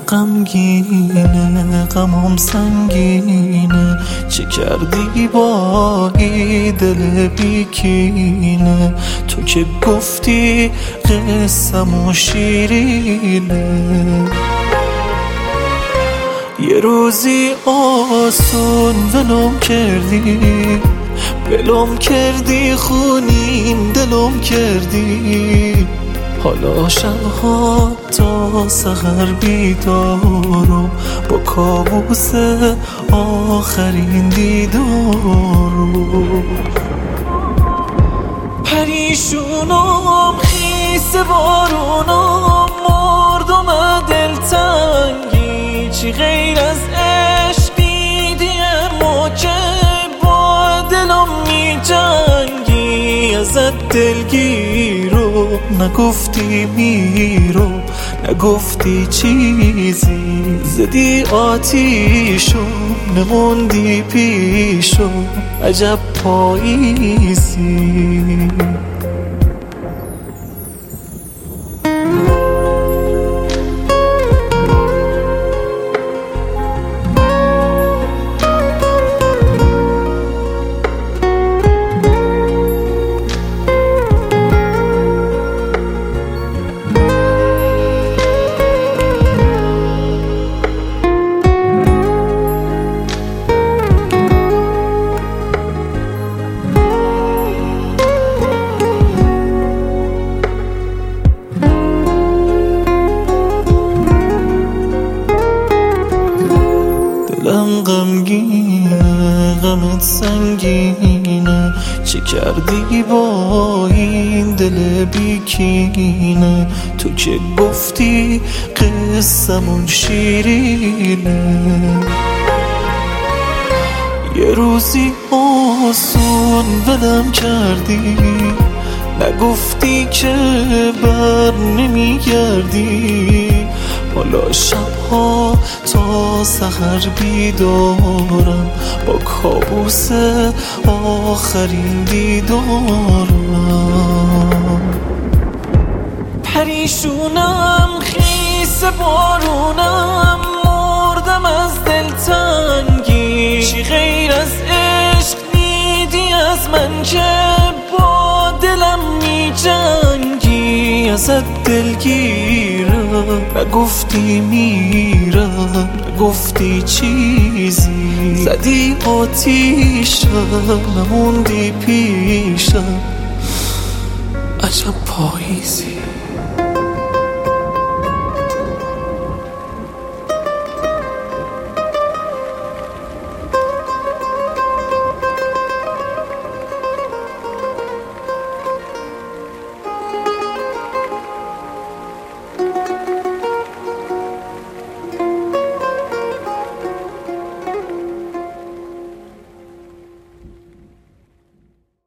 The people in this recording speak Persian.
غمگینه، غمم سنگینه. چه کردی با این دل بیکینه؟ تو که گفتی قصه‌مون شیرینه. یه روزی آسون ولم کردی خونین دلم کردی. حالا شبها تا سحر بیدارم با کابوس آخرین دیدارم. پریشونم خیس بارونم مردم دلتنگی. چی غیر از عشق دیدیم ما که با دلم می جنگی. ازت دلگیرو نگفتی میرو، نگفتی چیزی. زدی آتیشو نموندی پیشو، عجب پاییزی. دلم غمگینه، غمت سنگینه. چه کردی با این دل بیکینه؟ تو که گفتی قصه‌مون شیرینه. یه روزی آسون ولم کردی، نگفتی که بر نمیگردی. حالا شبها تا سحر بیدارم با کابوس آخرین دیدارم. پریشونم خیس بارونم مردم از دلتنگی. چی غیر از عشق دیدی از من که با دلم می جنگی. ازت دلگیرم نگفتی میرم، نگفتی چیزی. زدی آتیشم نموندی پیشم، عجب پاییزی.